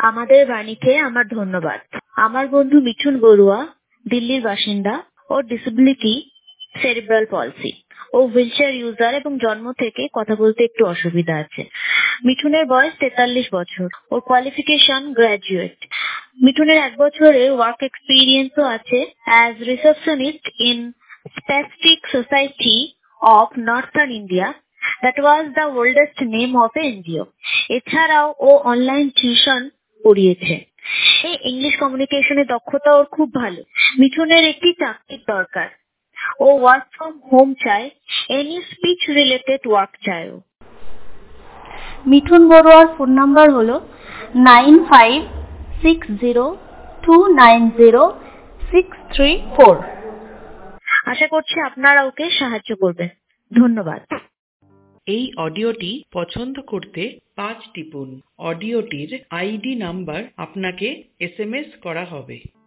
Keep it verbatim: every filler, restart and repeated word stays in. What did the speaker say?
আমাদের বাণীকে আমার ধন্যবাদ। আমার বন্ধু মিঠুন বড়ুয়া দিল্লির বাসিন্দা। ওর ডিসেবিলিটি সেরিব্রাল পলসি। ও হুইলচেয়ার ইউজার এবং জন্ম থেকে কথা বলতে একটু অসুবিধা আছে। মিঠুনের বয়স তেতাল্লিশ বছর। ওর কোয়ালিফিকেশন গ্র্যাজুয়েট। মিঠুনের এক বছরের ওয়ার্ক এক্সপিরিয়েন্সও আছে as receptionist in spastic society of northern India. That was the oldest name of a NGO. এছাড়াও ও অনলাইন টিউশন পড়িয়েছে। এই ইংলিশ কমিউনিকেশনের দক্ষতা ওর খুব ভালো। মিঠুনের একটি চাকরির দরকার। ও ওয়ার্ক ফ্রম হোম চায়। এনি স্পিচ রিলেটেড ওয়ার্ক চায় ও। মিঠুন বড়ুয়ার ফোন নাম্বার হলো nine five six zero two nine zero six three four. আশা করছি আপনারা ওকে সাহায্য করবেন। ধন্যবাদ। এই অডিওটি পছন্দ করতে পাঁচ টিপুন। অডিওটির আইডি নাম্বার আপনাকে এস এম এস করা হবে।